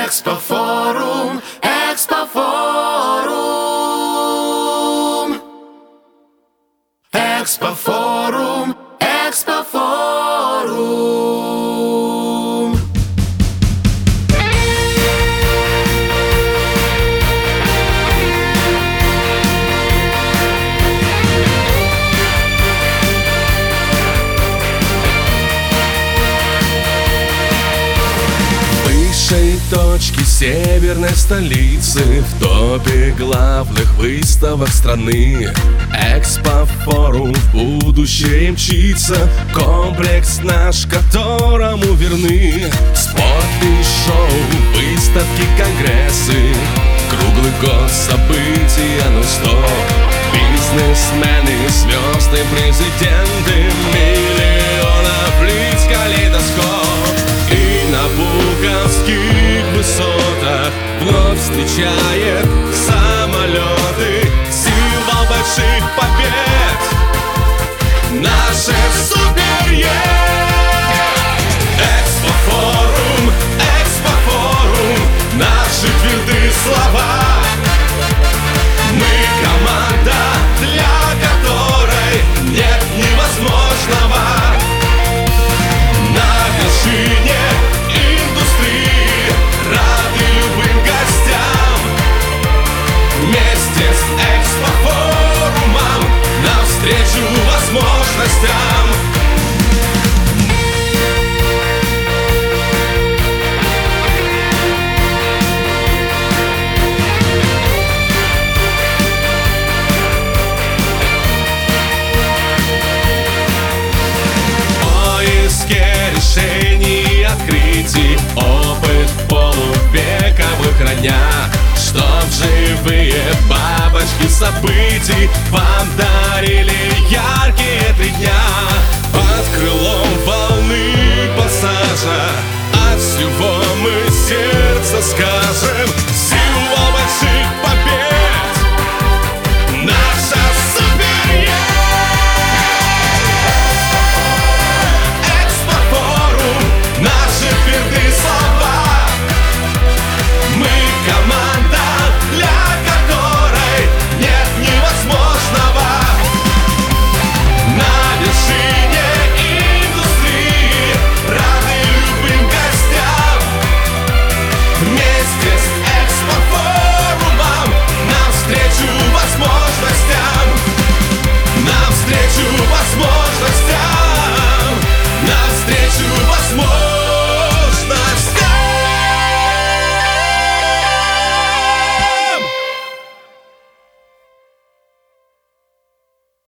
Экспофорум, Экспофорум, Экспофорум, Экспофорум. Высшей точки северной столицы, в топе главных выставок страны, Экспофорум в будущее мчится, комплекс наш, которому верны. Спорт и шоу, выставки, конгрессы, круглый год события нон-стоп. Бизнесмены, звезды, президенты, миллионов лиц, калейдоскоп. И на Пулковских высотах вновь встречает самолеты, символ больших побед, наше супере. Экспофорум, Экспофорум, наши твердые слова. Мы команда, для которой нет невозможного. На вершине индустрии, рады любым гостям. Вместе с Экспофорумом навстречу возможностям. Решений, открытий, опыт полувековых роня, чтоб живые бабочки событий вам дарили яркие 3 дня. Под крылом волны пассажа от всего мы сердца скажем: